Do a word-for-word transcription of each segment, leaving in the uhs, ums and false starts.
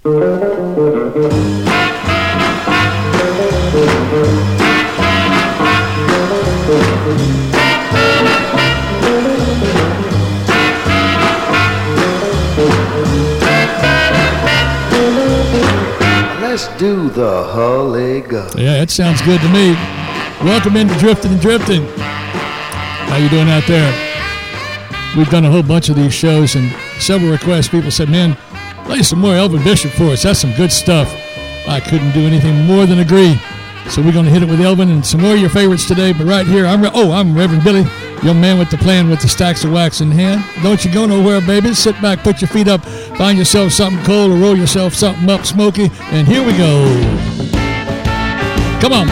Let's do the Hully-Gully. Yeah, that sounds good to me. Welcome into Drifting and Drifting. How you doing out there? We've done a whole bunch of these shows, and several requests. People said, man, play some more Elvin Bishop for us. That's some good stuff. I couldn't do anything more than agree. So we're going to hit it with Elvin and some more of your favorites today. But right here, I'm Re- oh, I'm Reverend Billy, young man with the plan with the stacks of wax in hand. Don't you go nowhere, baby. Sit back, put your feet up, find yourself something cold, or roll yourself something up smoky. And here we go. Come on.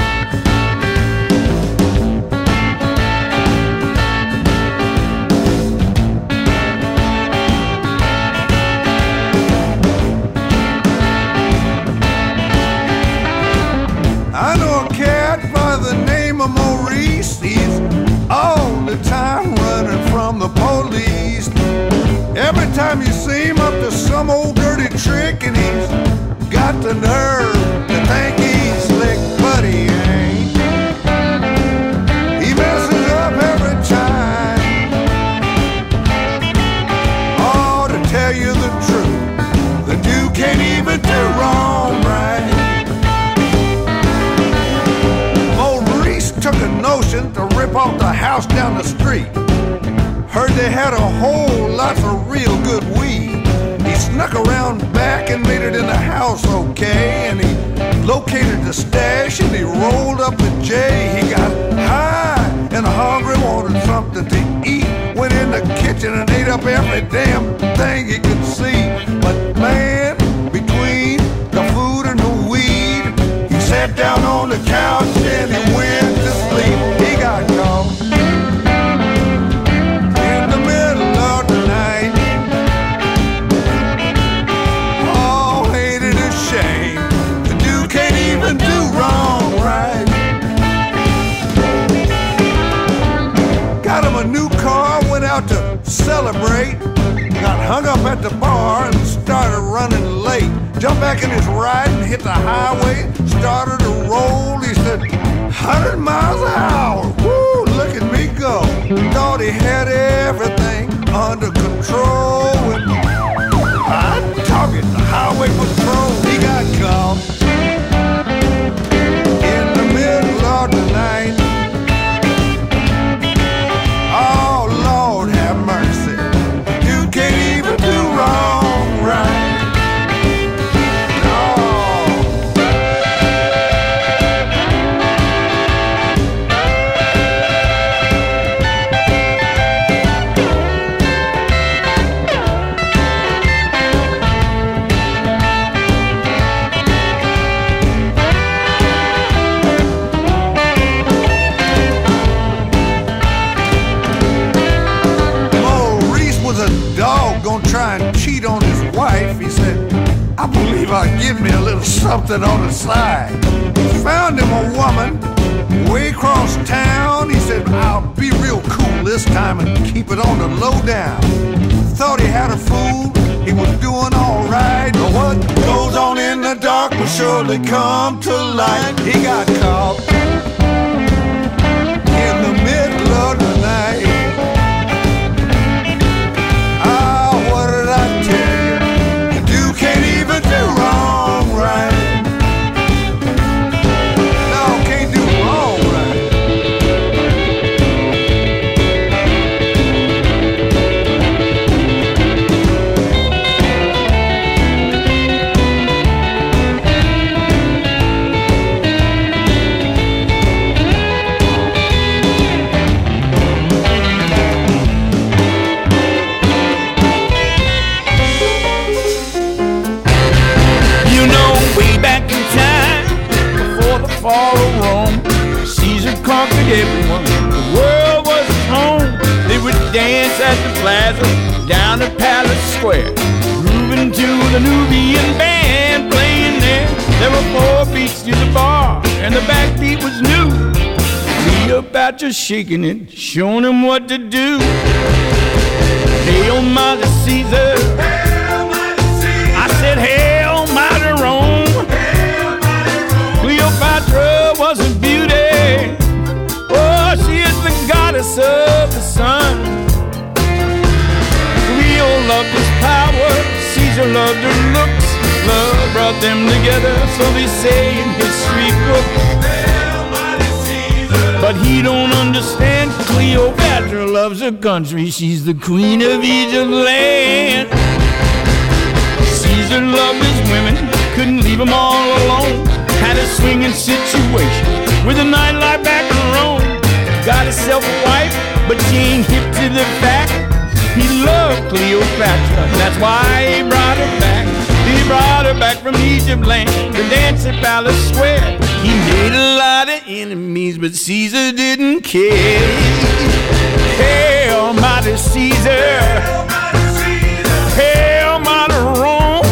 I know a cat by the name of Maurice. He's all the time running from the police. Every time you see him up to some old dirty trick, and he's got the nerve to think he's slick, but he ain't. He messes up every time. Oh, to tell you the truth, the dude can't even do wrong right. Took a notion to rip off the house down the street. Heard they had a whole lot of real good weed. He snuck around back and made it in the house okay. And he located the stash and he rolled up with Jay. He got high and hungry, wanted something to eat. Went in the kitchen and ate up every damn thing he could see. But man, between the food and the weed, he sat down on the couch and he went to sleep. He got caught in the middle of the night. Oh, ain't it a shame? The dude can't even do wrong right. Got him a new car, went out to celebrate. Got hung up at the bar and started running late. Jumped back in his ride and hit the highway. Started to roll. He said, one hundred miles an hour. Woo, look at me go. Thought he had everything under control. And I target the highway patrol. He got caught in the middle of the night. Oh, Lord have mercy. You can't even do wrong right. Try and cheat on his wife. He said, I believe I'll give me a little something on the side. Found him a woman way across town. He said, I'll be real cool this time and keep it on the low down. Thought he had a fool, he was doing all right. But what goes on in the dark will surely come to light. He got caught in the middle of the night. Can't even do wrong right. No, can't do wrong right. Fall of Rome, Caesar conquered everyone. The world was his home. They would dance at the plaza, down at Palace Square, grooving to the Nubian band playing there. There were four beats to the bar, and the backbeat was new. Cleopatra shaking it, showing him what to do. Hail, Mother Caesar! Hail, Mother Caesar! I said, Hail, Mother loved her looks. Love brought them together, so they say in history books. But he don't understand. Cleopatra loves her country. She's the queen of Egypt land. Caesar loved his women, couldn't leave them all alone. Had a swinging situation with a nightlife back in Rome. Got himself a wife, but she ain't hip to the fact. He loved Cleopatra, that's why he brought her back. He brought her back from Egypt land to dance at Palace Square. He made a lot of enemies, but Caesar didn't care. Hail, mighty Caesar! Hail, mighty Rome!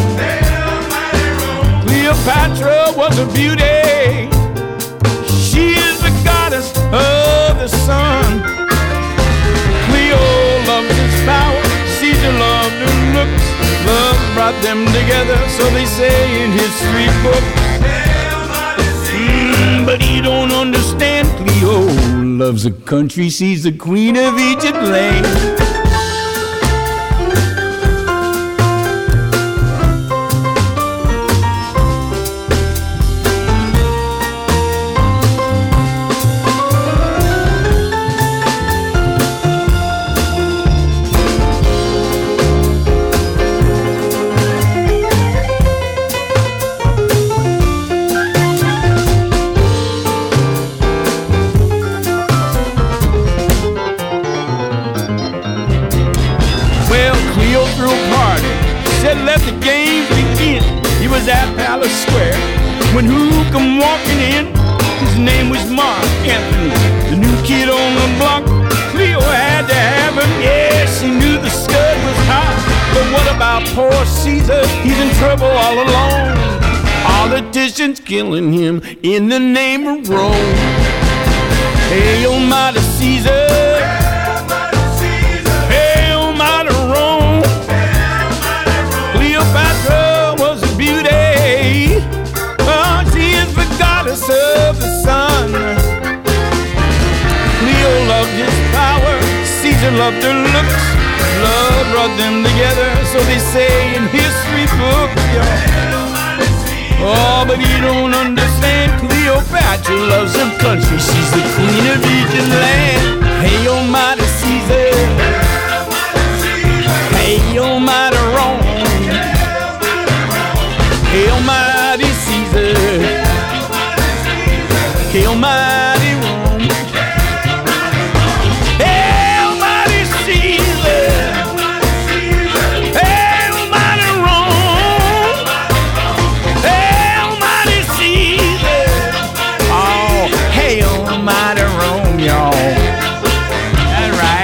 Cleopatra was a beauty. She is the goddess of the sun. Cleo loved his power, Caesar loved her looks. Love brought them together, so they say in history books. Mm, but he don't understand. Cleo loves a country, she's the queen of Egypt land. Let the games begin. He was at Palace Square when who come walking in? His name was Mark Anthony, the new kid on the block. Cleo had to have him. Yeah, she knew the stud was hot. But what about poor Caesar? He's in trouble all alone. Politicians killing him in the name of Rome. Hey, almighty Caesar! Cleopatra was a beauty. Oh, she is the goddess of the sun. Cleo loved his power, Caesar loved her looks. Love brought them together, so they say in history books. Yeah. Oh, but you don't understand. Cleopatra loves her country. She's the queen of Egypt land. Hey, almighty Caesar. Hey, almighty Rome. Hail, mighty Caesar. Hail, mighty Rome. Hail, mighty Caesar. Hail, mighty Rome. Hail, mighty Caesar. Oh, hail, mighty Rome, y'all. That's right.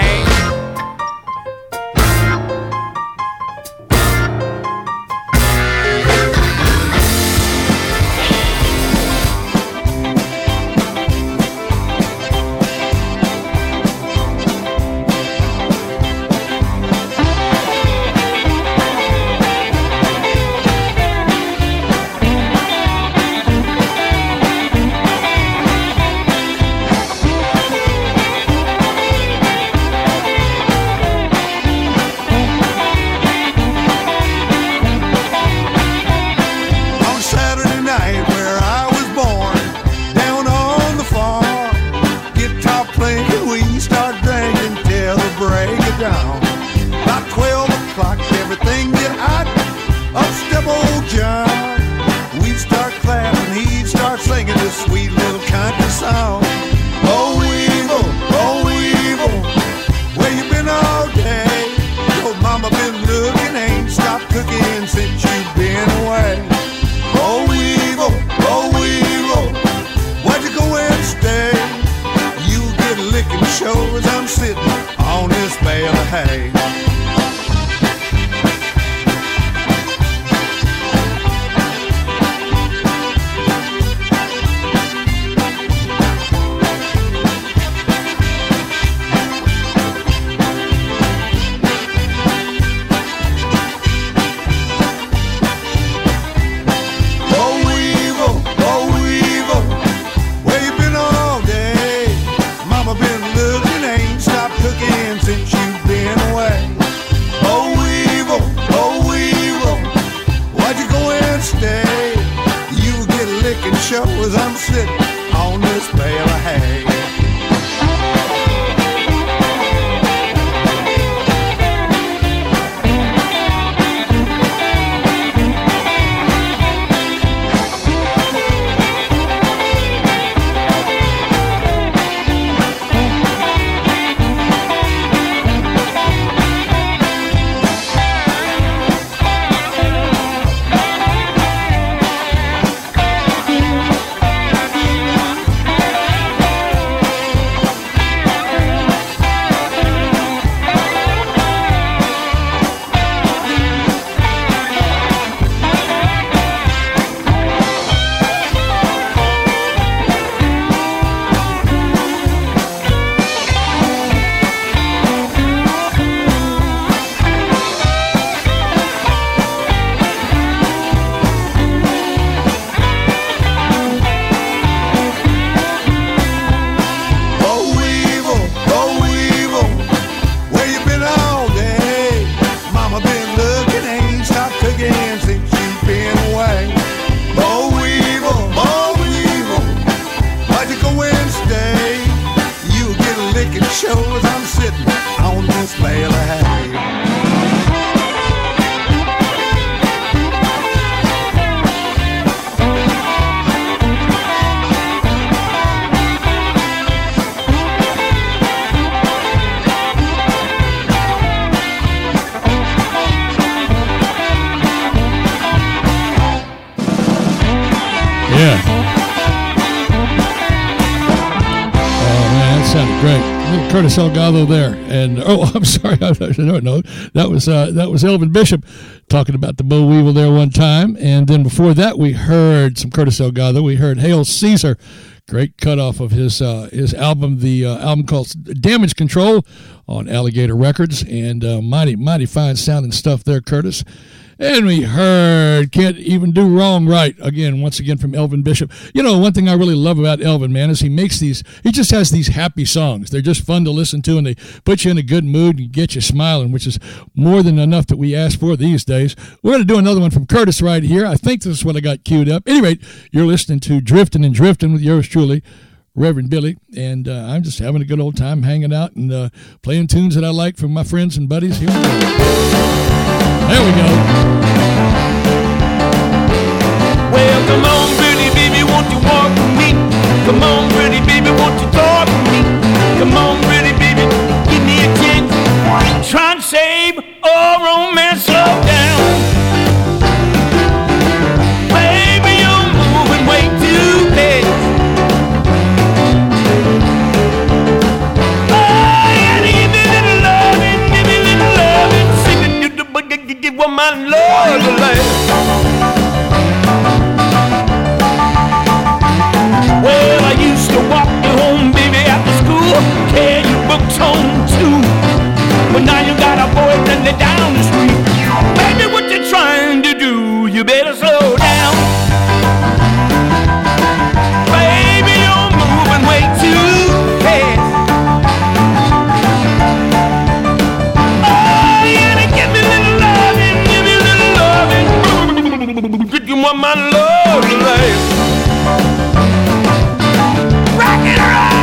show as I'm sitting on this bale of hay. Curtis Elgato there, and oh, I'm sorry, no, no, that was uh, that was Elvin Bishop talking about the Bo Weevil there one time, and then before that we heard some Curtis Elgato. We heard Hail Caesar, great cutoff of his uh, his album, the uh, album called Damage Control on Alligator Records, and uh, mighty mighty fine sounding stuff there, Curtis. And we heard Can't Even Do Wrong Right, again, once again from Elvin Bishop. You know, one thing I really love about Elvin, man, is he makes these, he just has these happy songs. They're just fun to listen to, and they put you in a good mood and get you smiling, which is more than enough that we ask for these days. We're going to do another one from Curtis right here. I think this is what I got queued up. At any rate, you're listening to Drifting and Drifting with yours truly, Reverend Billy, and uh, I'm just having a good old time hanging out and uh, playing tunes that I like from my friends and buddies. Here we go. There we go. Well, come on, pretty baby, won't you walk with me? Come on, pretty baby, won't you talk with me? Come on, pretty baby, give me a chance. Try and save all romance, slow down. Baby, you're moving way too fast. Give one my love to last. Well, I used to walk you home, baby, after school, carry your books home too. But now you got a boyfriend down the street. Baby, what you trying to do? You better slow down. Baby, you're moving way too fast. You want my love to last. Rock it around.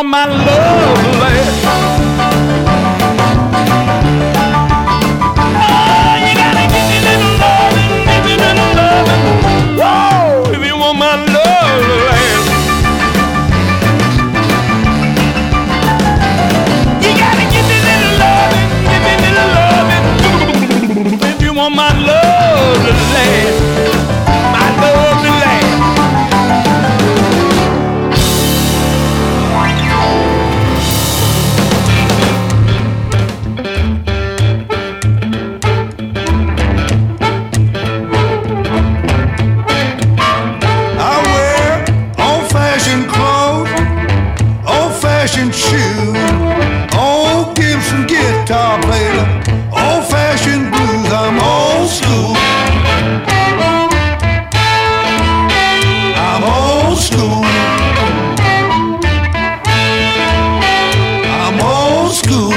want my love to last. Oh, you gotta give me little loving, give me little loving. Whoa, if you want my love to last. You gotta give me little loving, give me little loving. If you want my love to last, my love to last. Shoe, old Gibson guitar player, old-fashioned blues. I'm old school. I'm old school. I'm old school.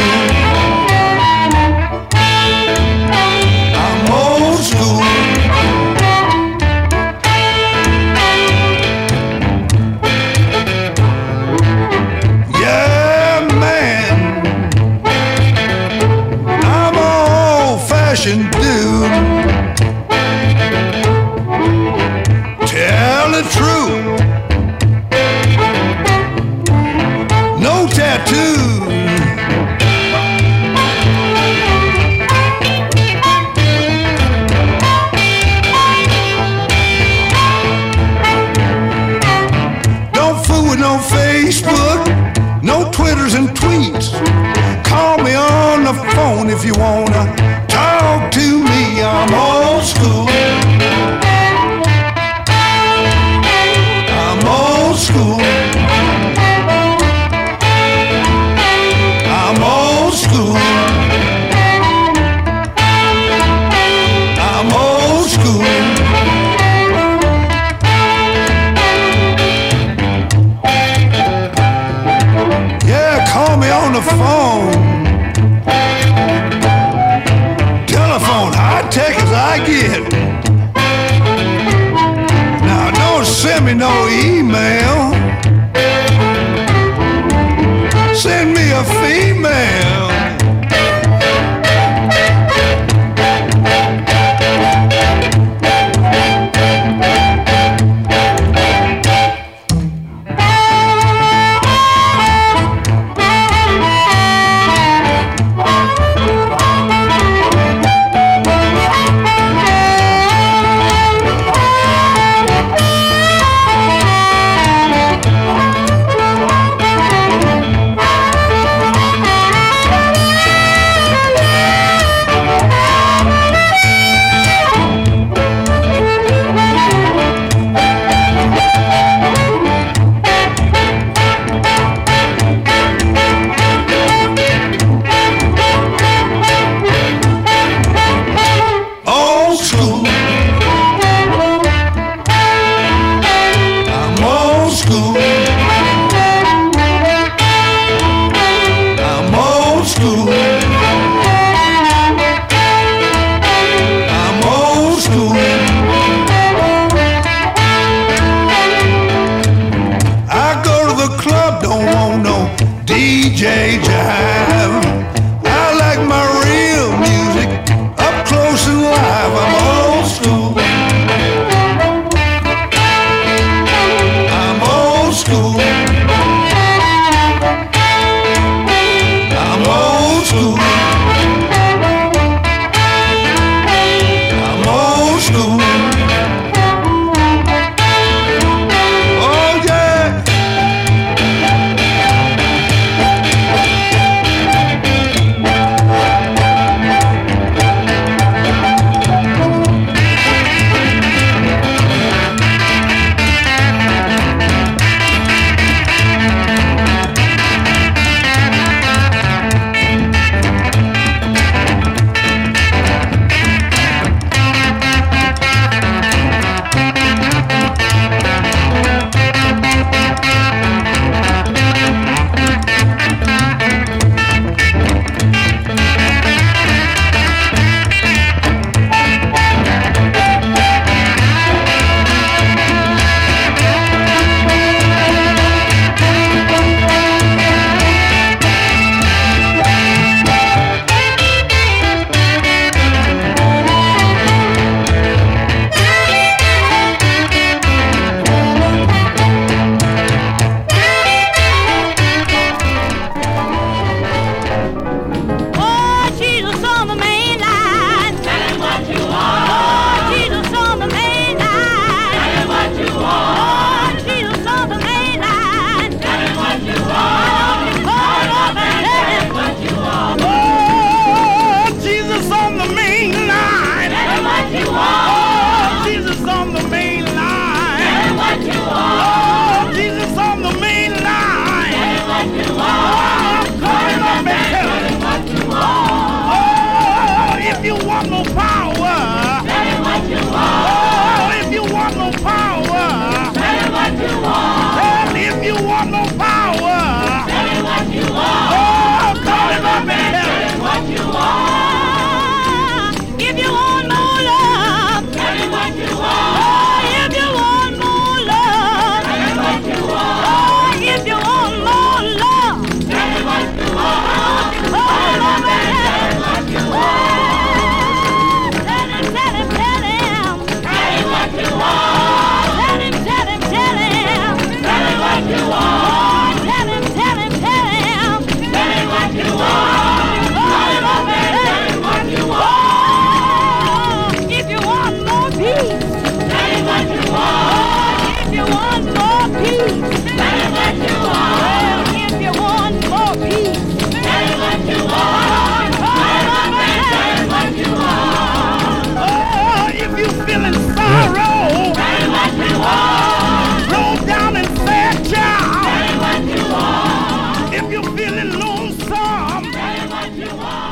I'm old school. Dude, tell the truth, no tattoo. Don't fool with no Facebook, no Twitters and tweets. Call me on the phone if you wanna talk to me. I'm old school. I'm old school. I'm old school. I'm old school. Yeah, call me on the phone. High tech as I get. Now don't send me no email. Send me a female.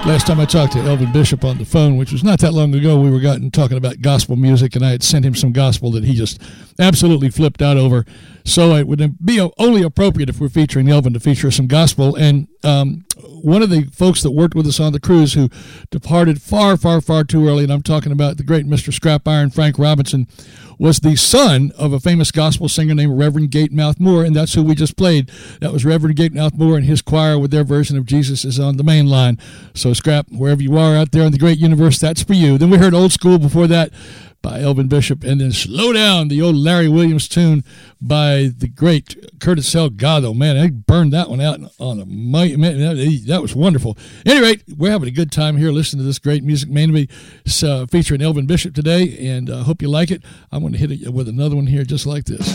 Last time I talked to Elvin Bishop on the phone, which was not that long ago, we were gotten talking about gospel music, and I had sent him some gospel that he just absolutely flipped out over. So it would be only appropriate if we're featuring Elvin to feature some gospel. And um, one of the folks that worked with us on the cruise who departed far, far, far too early, and I'm talking about the great Mister Scrap Iron Frank Robinson, was the son of a famous gospel singer named Reverend Gatemouth Moore, and that's who we just played. That was Reverend Gatemouth Moore and his choir with their version of Jesus Is on the Main Line. So, Scrap, wherever you are out there in the great universe, that's for you. Then we heard Old School before that by Elvin Bishop, and then Slow Down, the old Larry Williams tune by the great Curtis Salgado. Man, I burned that one out on a mic. Man, that, that was wonderful. At any rate, we're having a good time here listening to this great music, mainly uh, featuring Elvin Bishop today, and I uh, hope you like it. I'm going to hit it with another one here just like this.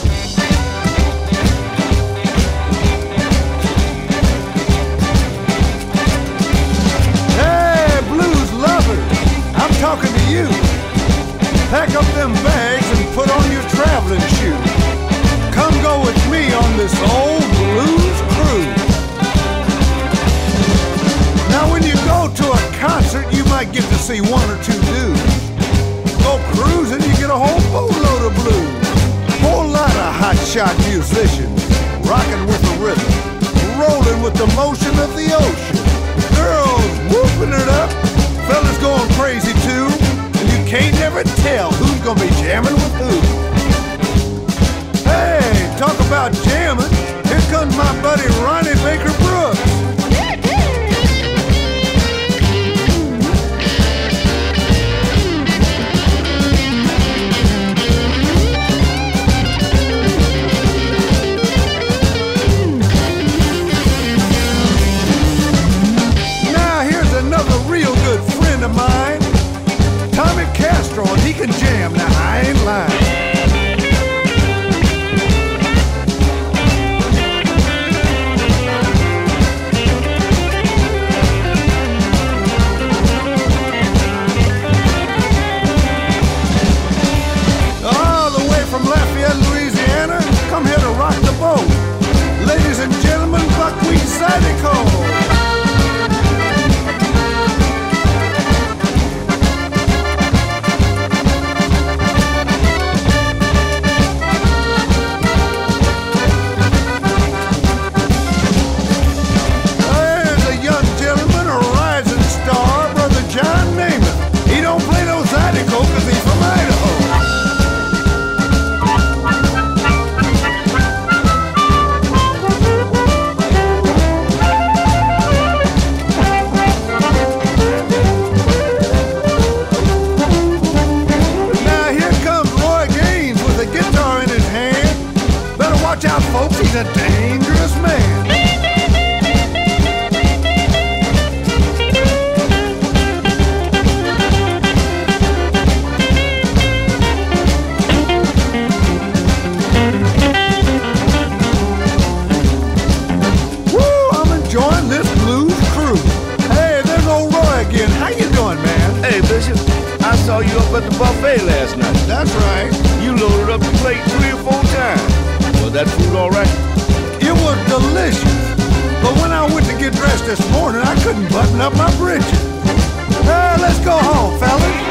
Hey, blues lovers, I'm talking to you. Pack up them bags and put on your traveling shoes. Come go with me on this old blues cruise. Now when you go to a concert, you might get to see one or two dudes. Go cruising, you get a whole boatload of blues. Whole lot of hotshot musicians, rocking with the rhythm, rolling with the motion of the ocean. Girls whooping it up, fellas going crazy too. You can't never tell who's gonna be jamming with who. Hey, talk about jamming. Here comes my buddy Ronnie Baker Brooks. Now here's another real good friend of mine, Tommy Castro, and he can jam. Now I ain't lying. All the way from Lafayette, Louisiana, come here to rock the boat. Ladies and gentlemen, Buckwheat Zydeco. He's a dangerous man. Woo, I'm enjoying this blues cruise. Hey, there's old Roy again. How you doing, man? Hey, Bishop, I saw you up at the buffet last night. That's right. You loaded up the plate three or four times. Was that food all right? It was delicious. But when I went to get dressed this morning, I couldn't button up my britches. Hey, let's go home, fellas.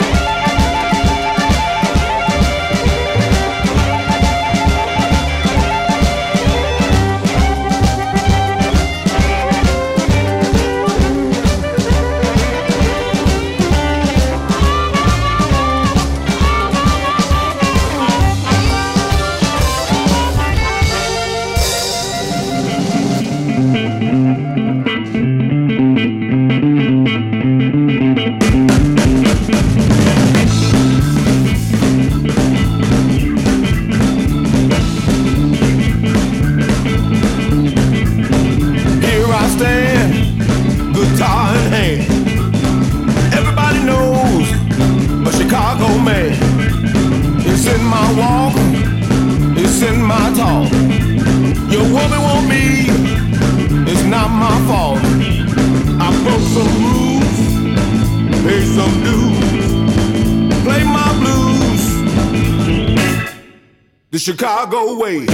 The Chicago way.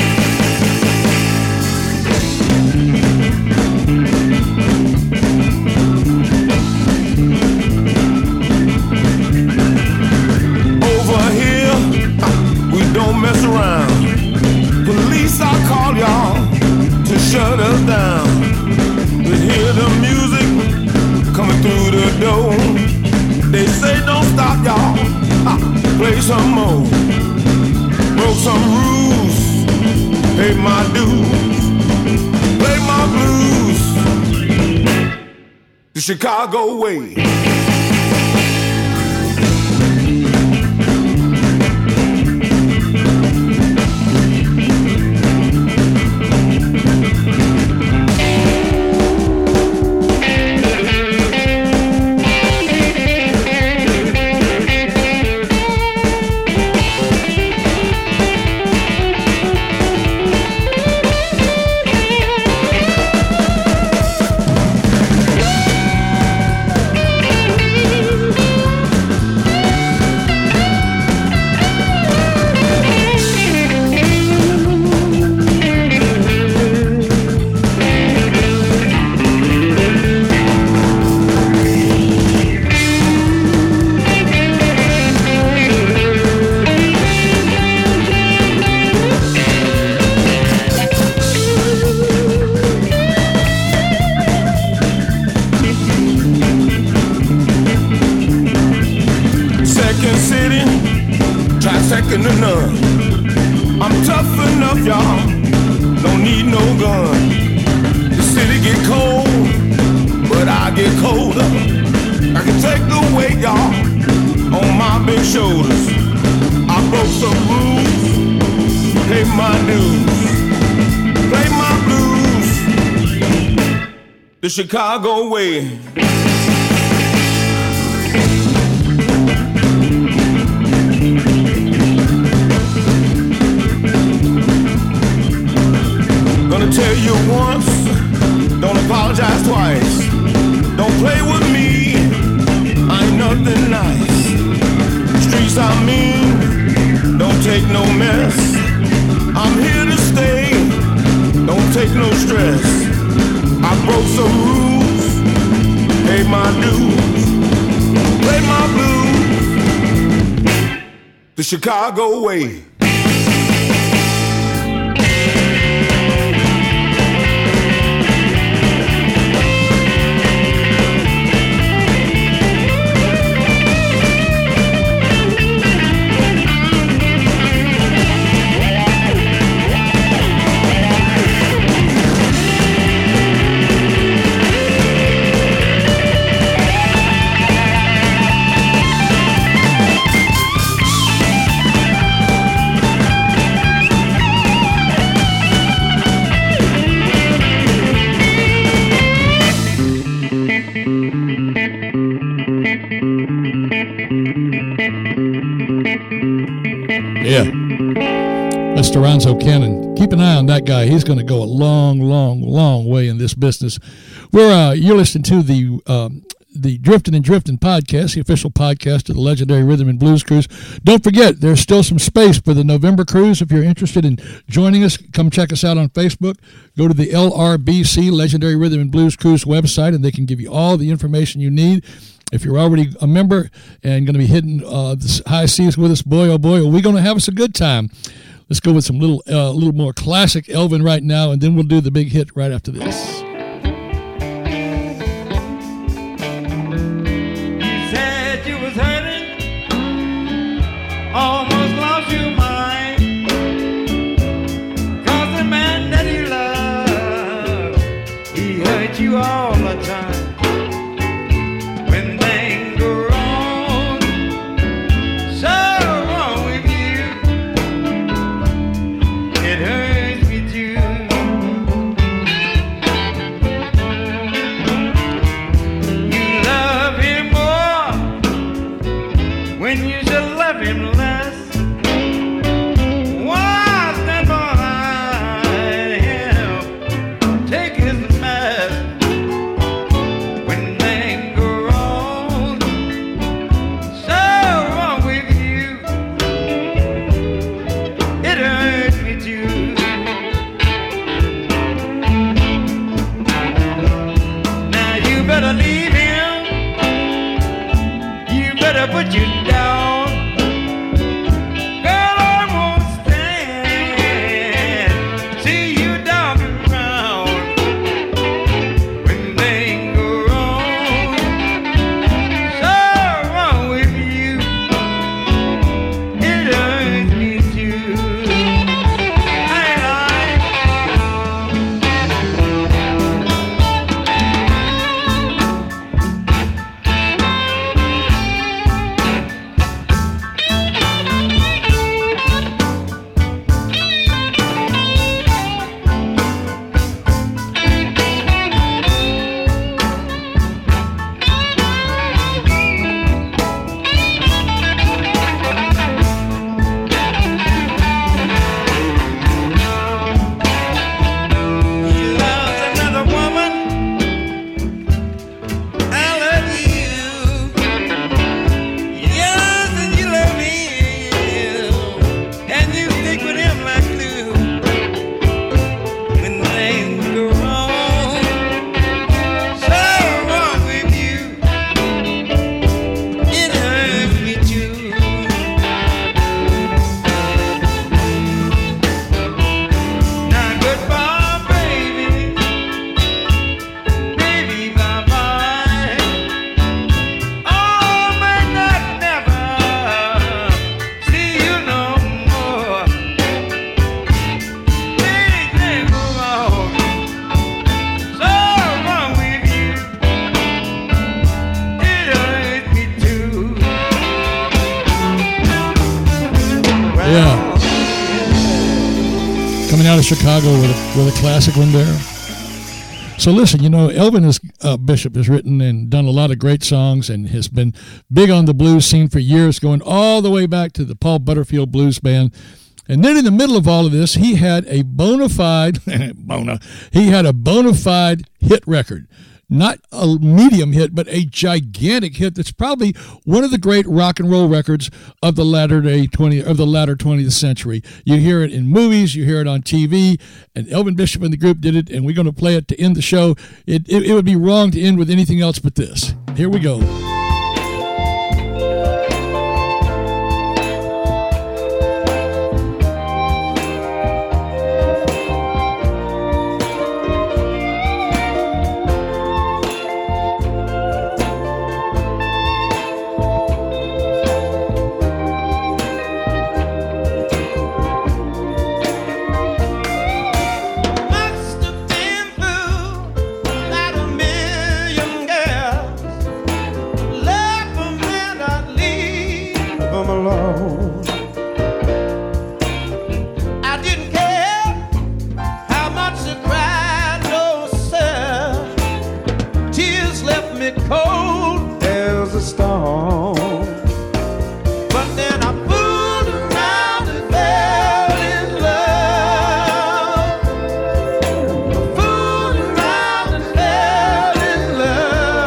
play some more. Broke some rules, paid my dues, play my blues the Chicago way. Second to none. I'm tough enough, y'all. Don't need no gun. The city get cold, but I get colder. I can take the weight, y'all, on my big shoulders. I broke some rules, pay my dues, play my blues the Chicago way. Gonna tell you once, don't apologize twice. Don't play with me, I ain't nothing nice. Streets I mean, don't take no mess. I'm here to stay, don't take no stress. I broke some rules, paid my dues, play my blues the Chicago way. Yeah. Mister Ronzo Cannon. Keep an eye on that guy. He's going to go a long, long, long way in this business. We're uh, you're listening to the um, the Driftin' and Driftin' podcast, the official podcast of the legendary Rhythm and Blues Cruise. Don't forget, there's still some space for the November cruise. If you're interested in joining us, come check us out on Facebook. Go to the L R B C, Legendary Rhythm and Blues Cruise website, and they can give you all the information you need. If you're already a member and going to be hitting uh, the high seas with us, boy, oh boy, are we going to have us a good time. Let's go with some little, uh, little more classic Elvin right now, and then we'll do the big hit right after this. You said you was hurting, almost lost your mind, 'cause the man that you love, he hurt you all the time. Put you down Yeah. Coming out of Chicago with a, with a classic one there. So listen, you know, Elvin is, uh, Bishop has written and done a lot of great songs and has been big on the blues scene for years, going all the way back to the Paul Butterfield Blues Band. And then in the middle of all of this, he had a bona fide, bona, he had a bona fide hit record. Not a medium hit, but a gigantic hit that's probably one of the great rock and roll records of the latter day twenty of the latter twentieth century. You hear it in movies, you hear it on T V, and Elvin Bishop and the group did it, and we're going to play it to end the show. It, it, it would be wrong to end with anything else but this. Here we go.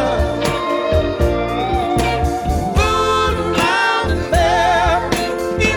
Feel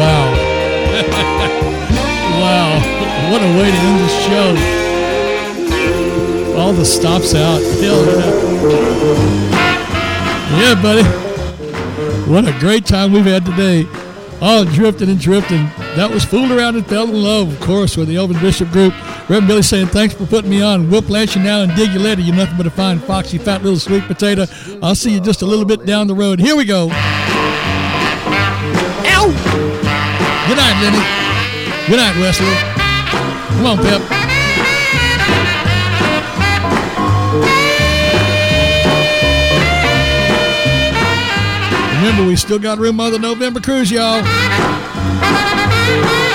Wow. Wow. What a way to end the show. All the stops out. Hell yeah. Yeah, buddy. What a great time we've had today. Oh, drifting and drifting. That was Fooled Around and Fell in Love, of course, with the Elvin Bishop Group. Reverend Billy saying, thanks for putting me on. We'll plant you now and dig you later. You're nothing but a fine, foxy, fat little sweet potato. I'll see you just a little bit down the road. Here we go. Ow! Good night, Lenny. Good night, Wesley. Come on, Pep. Remember, we still got room on the November cruise, y'all.